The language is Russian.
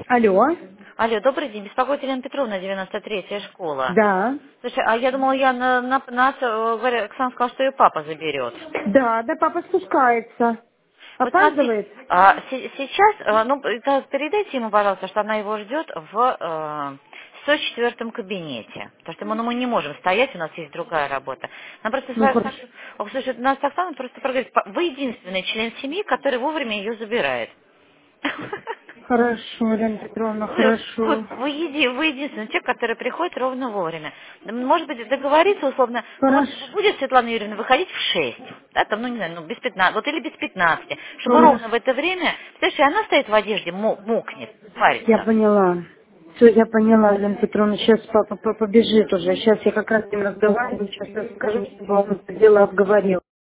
Алло, Алло, добрый день. Беспокоит Елена Петровна, 93-я школа. да. Слушай, а я думала, говорю, Оксана сказала, что ее папа заберет. Да, да, папа спускается. Вот смотри, Опаздывает? сейчас, передайте ему, пожалуйста, что она его ждет в 104-м кабинете. Потому что мы не можем стоять, у нас есть другая работа. Нам просто, Ну, хорошо. слушай, нас Оксана просто проговорит, вы единственный член семьи, который вовремя ее забирает. Хорошо, Елена Петровна, Вот, хорошо. вы единственный человек, который приходит ровно вовремя. Может быть, договориться условно, ну вот Хорошо. будет Светлана Юрьевна выходить в 6, да, там, ну не знаю, без 15, вот или без 15, чтобы Хорошо. ровно в это время, знаешь, и она стоит в одежде, мокнет, Я парится. поняла. Все, я поняла, Елена Петровна. Сейчас папа побежит уже. Сейчас я как раз с ним разговариваю. Сейчас я скажу, чтобы он это дело обговорил.